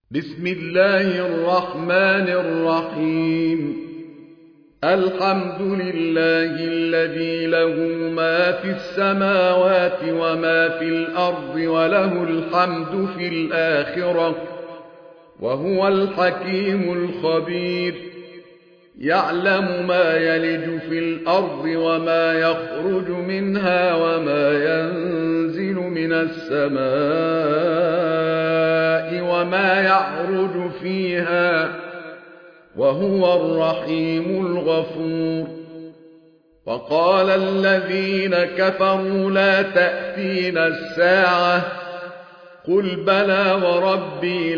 بسم الله الرحمن الرحيم. الحمد لله الذي له ما في السماوات وما في الأرض وله الحمد في الآخرة وهو الحكيم الخبير. يعلم ما يلج في الأرض وما يخرج منها وما ينزل من السماء وما يعرج فيها وهو الرحيم الغفور. وقال الذين كفروا لا تأتينا الساعة قل بلى وربي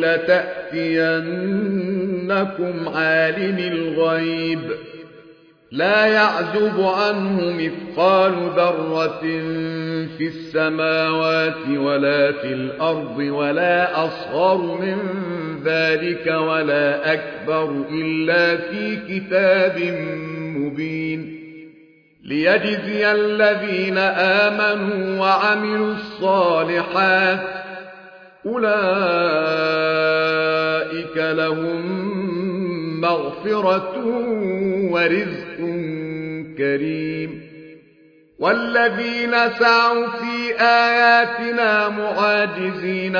لتأتينكم عالم الغيب لا يعزب عنه مثقال ذرة في السماوات ولا في الأرض ولا أصغر من ذلك ولا أكبر إلا في كتاب مبين ليجزي الذين آمنوا وعملوا الصالحات أولئك لهم مغفرة ورزق كريم. والذين سعوا في آياتنا معاجزين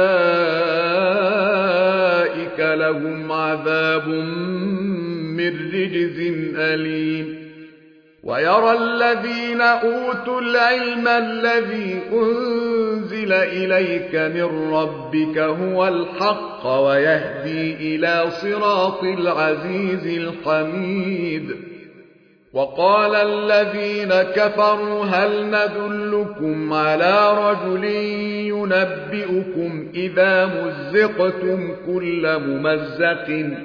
أولئك لهم عذاب من رجز أليم. ويرى الذين أوتوا العلم الذي أنزل إليك من ربك هو الحق ويهدي إلى صراط العزيز الحميد. وقال الذين كفروا هل ندلكم على رجل ينبئكم إذا مزقتم كل ممزق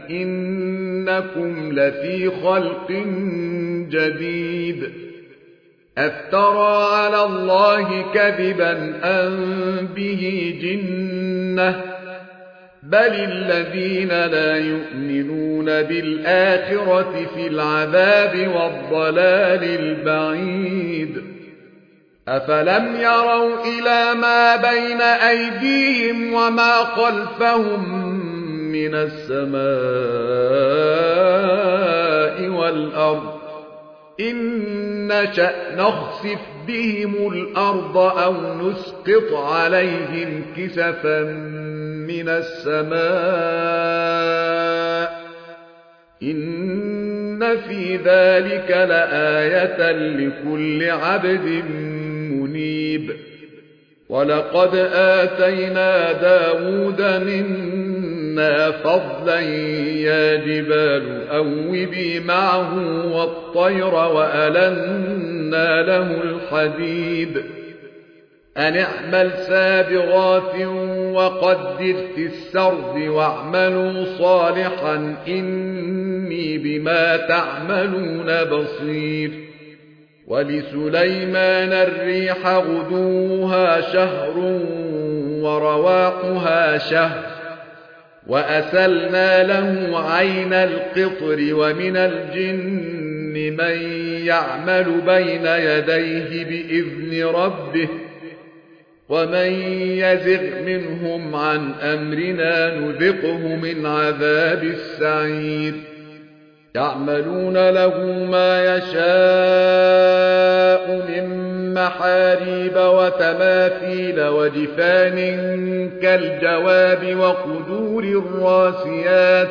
إنكم لفي خلق جديد. أفترى على الله كذبا أم به جنة بل الذين لا يؤمنون بالآخرة في العذاب والضلال البعيد. أفلم يروا إلى ما بين أيديهم وما خلفهم من السماء والأرض إن نشأ نخسف بهم الأرض أو نسقط عليهم كسفا من السماء إن في ذلك لآية لكل عبد منيب. ولقد آتينا داود منا فضلا يا جبال أوبي معه والطير وألنا له الحديد أن اعمل سابغات وقدر في السرد واعملوا صالحا إني بما تعملون بصير. ولسليمان الريح غدوها شهر ورواحها شهر وأسلنا له عين القطر ومن الجن من يعمل بين يديه بإذن ربه ومن يزغ منهم عن أمرنا نذقه من عذاب السعير. يعملون له ما يشاء من محاريب وتماثيل وجفان كالجواب وقدور الراسيات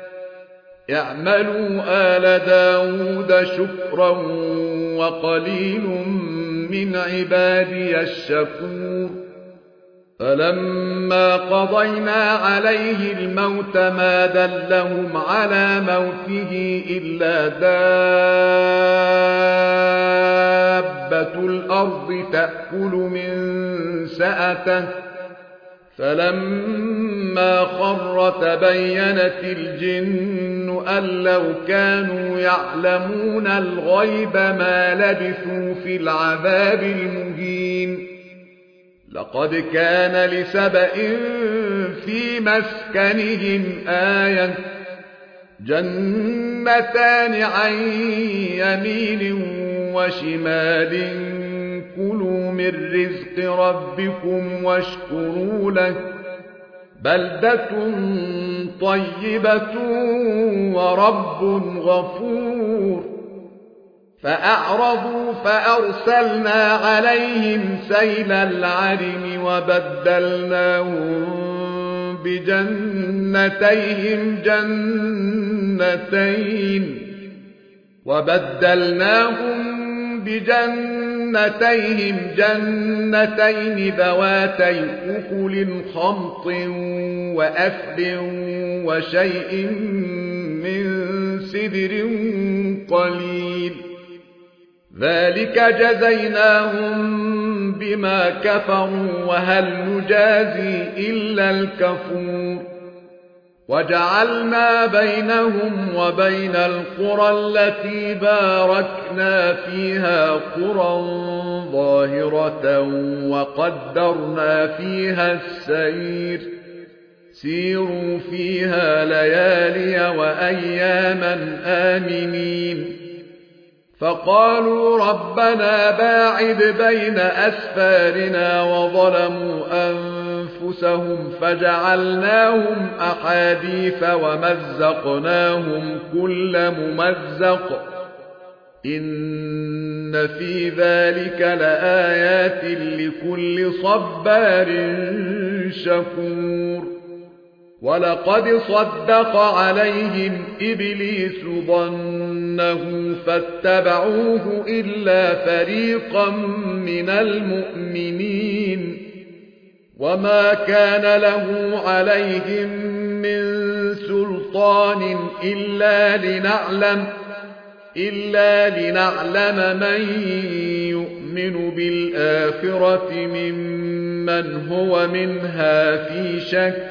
اعملوا آل داود شكرا وقليل من عبادي الشكور. فلما قضينا عليه الموت ما دلهم على موته إلا دابة الأرض تأكل من سأته فلما خر تبينت الجن أن لو كانوا يعلمون الغيب ما لبثوا في العذاب المهين. لقد كان لسبإ في مسكنهم آية جنتان عن يمين وشمال كلوا من رزق ربكم واشكروا له بلدة طيبة ورب غفور. فأعرضوا فأرسلنا عليهم سيل العرم وبدلناهم بجنتيهم جنتين ذواتي أكل خمط وأثل وشيء من سدر قليل. ذلك جزيناهم بما كفروا وهل نجازي إلا الكفور. وجعلنا بينهم وبين القرى التي باركنا فيها قرى ظاهرة وقدرنا فيها السير سيروا فيها ليالي وأياما آمنين. فقالوا ربنا باعد بين أسفارنا وظلموا أنفسهم فجعلناهم أحاديث ومزقناهم كل ممزق إن في ذلك لآيات لكل صبار شكور. ولقد صدق عليهم إبليس ظنه فاتبعوه إلا فريقا من المؤمنين وما كان له عليهم من سلطان إلا لنعلم من يؤمن بالآخرة ممن هو منها في شك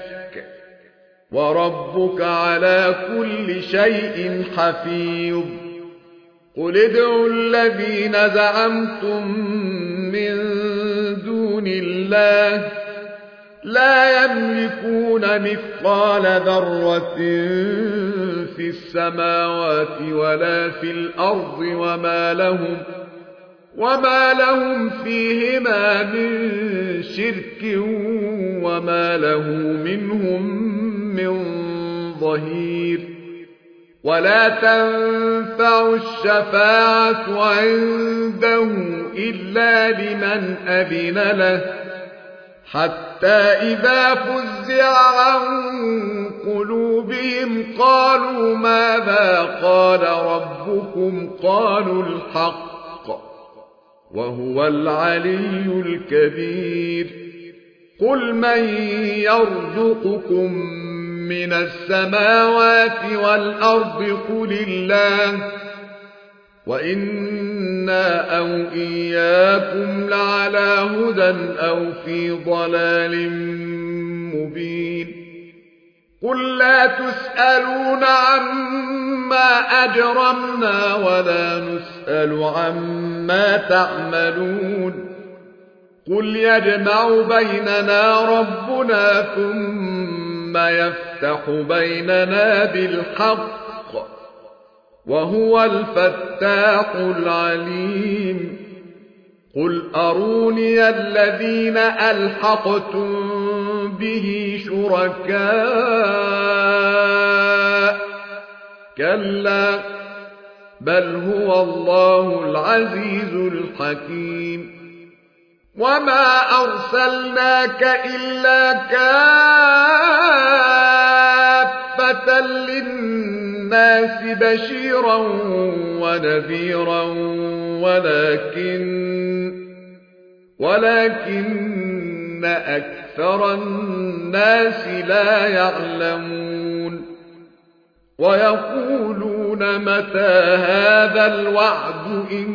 وربك على كل شيء حفيظ. قل ادعوا الذين زعمتم من دون الله لا يملكون مثقال ذرة في السماوات ولا في الأرض وما لهم فيهما من شرك وما له منهم من ظهير. ولا تنفع الشفاعة عنده إلا لمن أذن له حتى إذا فزع عن قلوبهم قالوا ماذا قال ربكم قالوا الحق وهو العلي الكبير. قل من يرزقكم من السماوات والأرض قل الله وإنا أو إياكم لعلى هدى أو في ضلال مبين. قل لا تسألون عما أجرمنا ولا نسأل عما تعملون. قل يجمع بيننا ربنا ثم يفتح بيننا بالحق وهو الفتاح العليم. قل أروني الذين ألحقتم به شركاء كلا بل هو الله العزيز الحكيم. وما أرسلناك إلا كافة للناس بشيرا ونذيرا ولكن أكثر الناس لا يعلمون. ويقولون متى هذا الوعد إن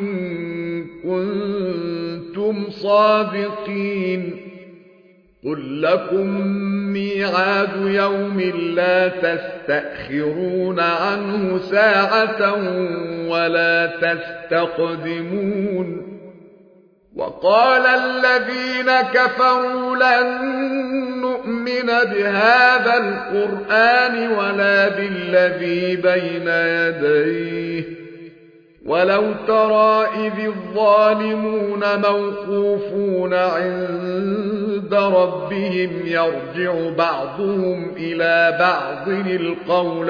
كنتم صادقين. قل لكم ميعاد يوم لا تستأخرون عنه ساعة ولا تستقدمون. وقال الذين كفروا لن نؤمن بهذا القرآن ولا بالذي بين يديه ولو ترى إذ الظالمون موقوفون عند ربهم يرجع بعضهم إلى بعض القول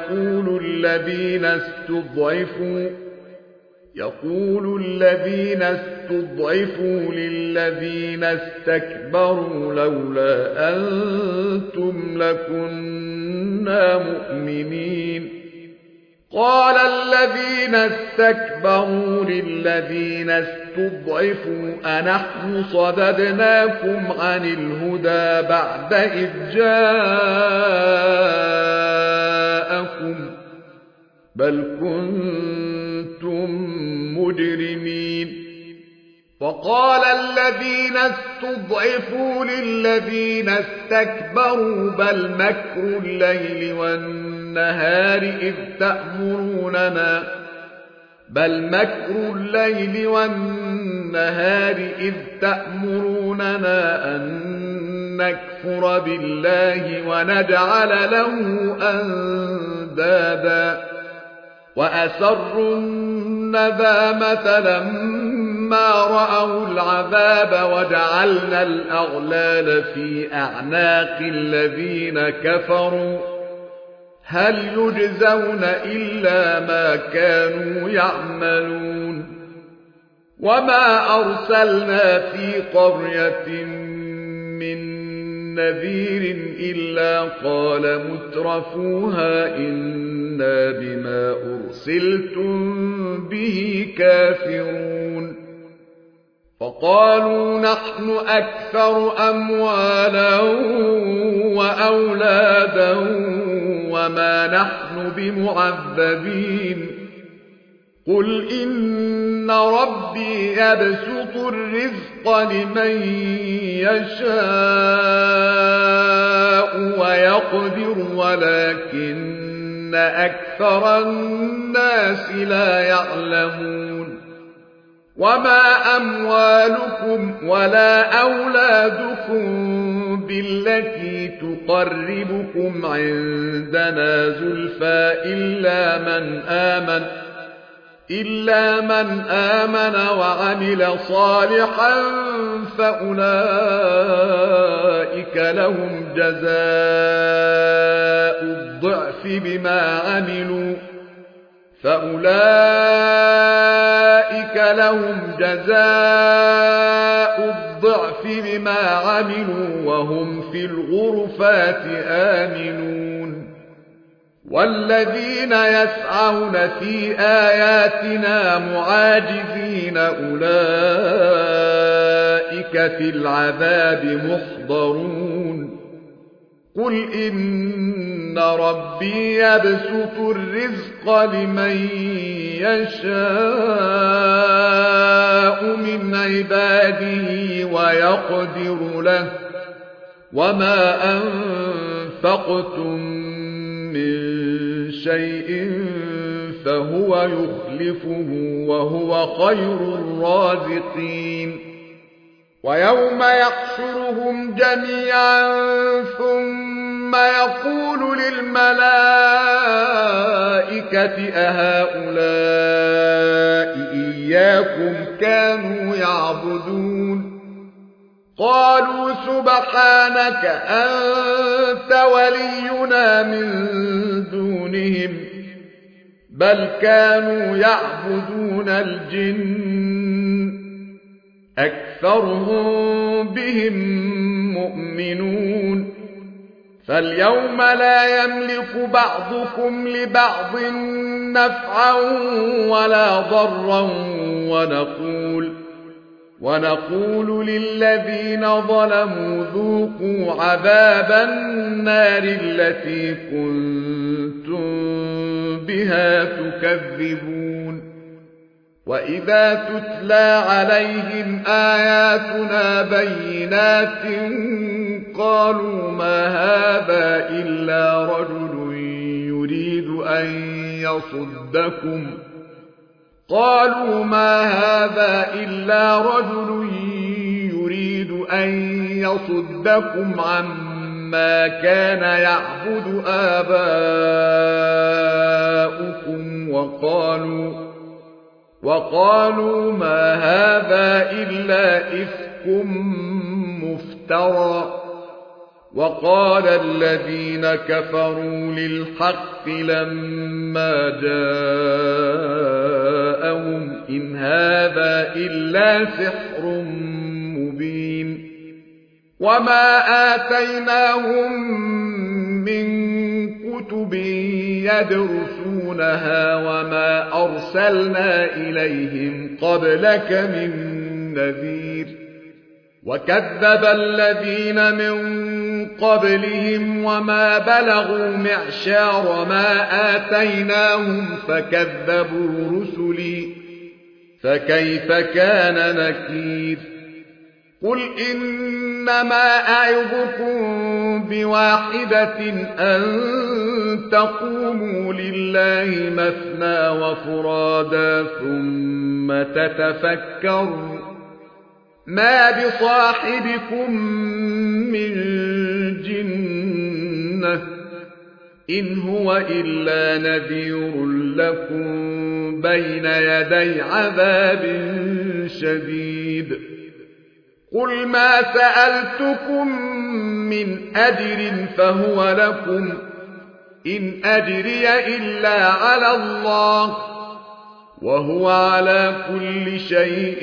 يقول الذين استضعفوا للذين استكبروا لولا أنتم لكنا مؤمنين قال الذين استكبروا للذين استضعفوا أنحن صددناكم عن الهدى بعد إذ جاءكم بل كنتم مجرمين وقال الذين استضعفوا للذين استكبروا بل مكر الليل والنهار إذ تأمروننا أن نكفر بالله ونجعل له أندادا وأسروا الندامة لما رأوا العذاب وجعلنا الأغلال في أعناق الذين كفروا هل يجزون إلا ما كانوا يعملون وما أرسلنا في قرية من نذير إلا قال مترفوها إنا بما أرسلتم به كافرون فقالوا نحن أكثر أموالا وأولادا وما نحن بمعذبين قل إن ربي يبسط الرزق لمن يشاء ويقدر ولكن أكثر الناس لا يعلمون وما أموالكم ولا أولادكم بالتي تقربكم عندنا زلفى إلا من آمن وعمل صالحا فأولئك لهم جزاء الضعف بما عملوا وهم في الغرفات آمنون والذين يسعون في آياتنا معاجزين أولئك في العذاب محضرون قل إن ربي يبسط الرزق لمن يشاء من عباده ويقدر له وما أنفقتم من شيء فهو يخلفه وهو خير الرازقين ويوم يحشرهم جميعا ثم يقول للملائكة أهؤلاء إياكم كانوا يعبدون قالوا سبحانك أنت ولينا من دونهم بل كانوا يعبدون الجن أكثرهم بهم مؤمنون فاليوم لا يملك بعضكم لبعض نفعا ولا ضرا ونقول للذين ظلموا ذوقوا عذاب النار التي كنتم بها تكذبون وإذا تتلى عليهم آياتنا بينات قالوا ما هذا إلا رجل يريد أن يصدكم عما كان يعبد آباؤكم وقالوا ما هذا إلا إفك مفترى وقال الذين كفروا للحق لما جاءهم إن هذا إلا سحر مبين وما آتيناهم من كتب يدرسونها وما أرسلنا إليهم قبلك من نذير وكذب الذين من قبلهم وما بلغوا معشار ما آتيناهم فكذبوا رسلي فكيف كان نكير قل إنما أعظكم بواحدة أن تقوموا لله مثنى وفرادا ثم تتفكروا ما بصاحبكم من جنة إن هو إلا نذير لكم بين يدي عذاب شديد قل ما سألتكم من أجر فهو لكم إن أجري إلا على الله وهو على كل شيء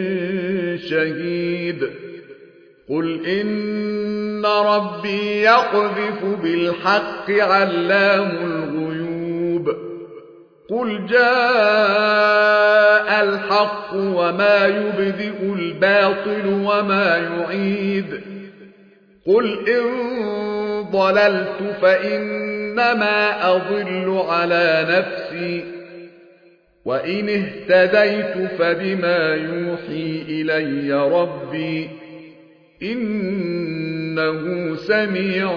شهيد قل إن ربي يقذف بالحق علام الغيوب قل جاء الحق وما يبدئ الباطل وما يعيد قل إن ضللت فإنما أضل على نفسي وإن اهتديت فبما يوحي إلي ربي إنه سميع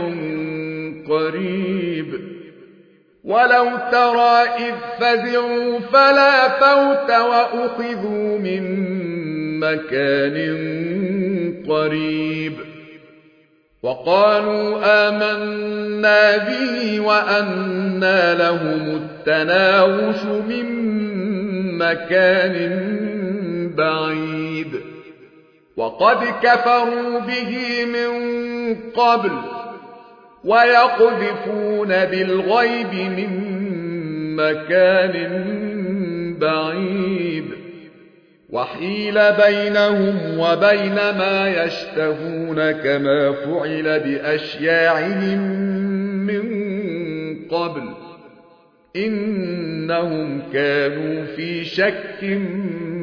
قريب ولو ترى إذ فزعوا فلا فوت وأخذوا من مكان قريب وقالوا آمنا به وأنى لهم التناوش من مكان بعيد وقد كفروا به من قبل ويقذفون بالغيب من مكان بعيد وحيل بينهم وبين ما يشتهون كما فعل بأشياعهم من قبل إنهم كانوا في شك